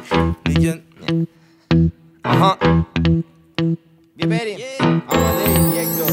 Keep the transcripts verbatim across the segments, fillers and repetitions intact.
میگن آها بیا بریم آماده یک دو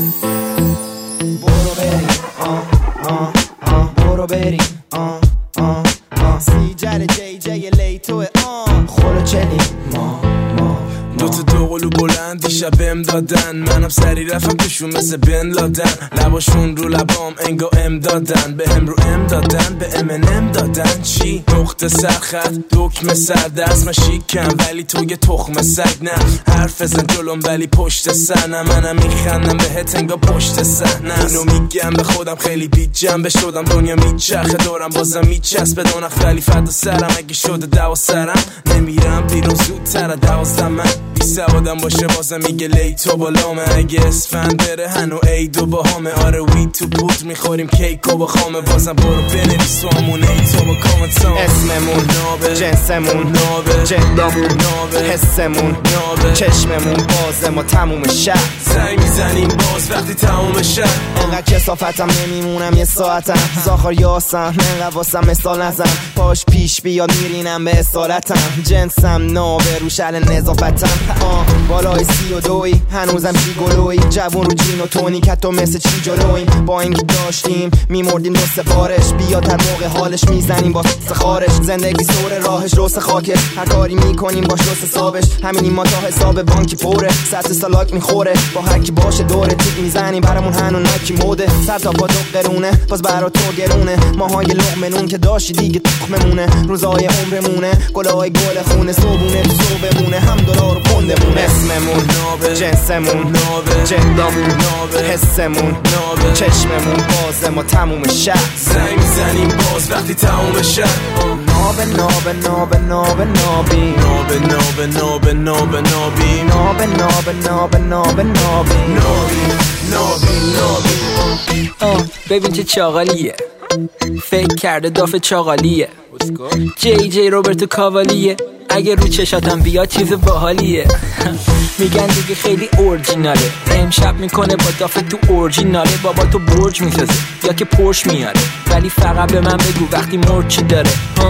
برو بریم آه آه آه برو بریم آه آه آه سیجر جی جی لیتوه آه خورو چلی ما ما دو تا دو قلو بلند دیشب بهم دادن، منم سری رفتم توشون مثل بن لادن، لباشون رو لبام انگا ام دادن، به هم رو ام دادن، به ام ان ام دادن. چی؟ نقطه سرخط دکمه سر دست من شیکم ولی تو یه تخم سگ نه، حرف بزن جلوم ولی پشت سر نه، منم میخندم بهت انگا پشت صحنه. اینو میگم به خودم خیلی بی جنبه شدم، دنیا میچرخه دورم بازم میچسبه دو نخ ولی فدا سرم، اگه شده دوا سرم نمیرم بیرون زودتر دوازدم من بی سوادم باشه بازم میگه لیتو بالامه، اگه اسفند بره هنو ایدو با همه آره وی تو پود میخوریم کیک و با خامه، بازم برو بنویس و همون ایتو با کامنتام. اسممون نابه، جنسمون نابه، جندمون نابه، حسمون نابه، چشممون بازه ما تموم شب زنگ میزنیم باز وقتی تموم شب. انقدر کسافتم نمیمونم یه ساعتم، زاخار یاسم انقدر واسم مثال نزن، پاش پیش بیاد میرینم به اصالتم، جنسم نابه رو شل نظافتم. آه بالای سی و دوی هنوزم چی گلوی، جوون رو جین و تونی کتو مثل چی جلویم، با اینکه داشتیم میمردیم دو سفارش، بیاد هر موقع حالش میزنیم با سخارش، زندگی سور راهش روس خاکه، هر کاری میکنیم باش روس حسابش، همینی ما تا حساب بانکی پره، سطح سالاک میخوره با هر کی باشه دوره تیک میزنیم برامون هنو نکی موده، سر تا پا دو قرونه باز برا تو گرونه، ماهای لقمنون که داشتی دیگه تخممونه، روزای عمرمونه گلای گل خونه، صبونه تو صبحمونه هم دلار و پندمونه. اسممون نابه، جنسمون نابه، جندمون نابه، حسمون نابه، چشممون بازه ما تموم شب زنگ میزنیم باز وقتی تموم شب. نابه نابه نابه نابه نابی نابه نابه نابه نابه نابی نابه نابه نابه نابه نابی نابی نابی نابی. آه ببین چه چاقالیه، فکر کرده دافه چاقالیه، جی جی روبرتو کاوالیه، اگه رو چشاتم بیاد چیز باحالیه. میگن دیگه خیلی اورجیناله، امشب میکنه با دافه تو اورجیناله، بابا تو برج میسازه یا که پرش میاره، ولی فقط به من بگو وقتی مرد چی داره.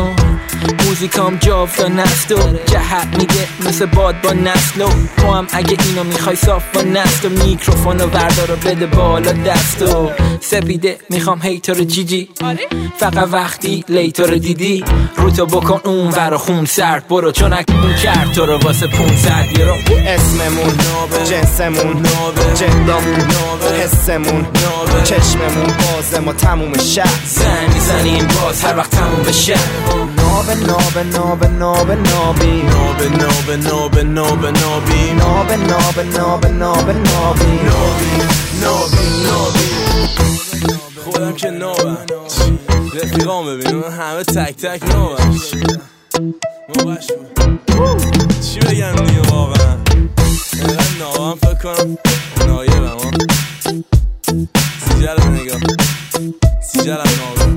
موزیکام جاودان است و جهت میده مثل باد با نسلو، تو هم اگه اینو میخوای صاف با نسل و میکروفونو وردار و بده بالا دستو، سپیده میخوام هیتر جی جی فقط وقتی لیتر دیدی رو تو بکن اون ور خون سرد برو، چون اون کرد تو رو واسه پونصد یورو. اسممون نابه، جنسمون نابه، جندمون نابه، حسمون نابه، چشممون بازه ما تموم شب زنگ میزنیم باز هر وقت تموم بشه. نابه نابه نابه نابه نابی نابه نابه نابه نابه نابی نابه نابه نابه نابه نابی نابی نابی نابی. خودم که نابم رفیقام ببینم همه تک تک نابم، ما بش چی بگم دیگه واقعا اینقدر نابم فکر کنم نایبم ها. سیجرم نگاه سیجرم نابم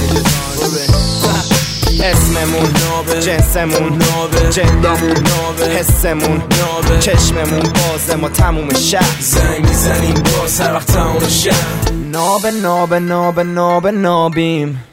اسممون نابه، جنسمون نابه، جندمون نابه، حسمون نابه، چشممون بازه ما تموم شب زنگ میزنیم باز هر وقت تموم شب. نابه نابه نابه نابه نابیم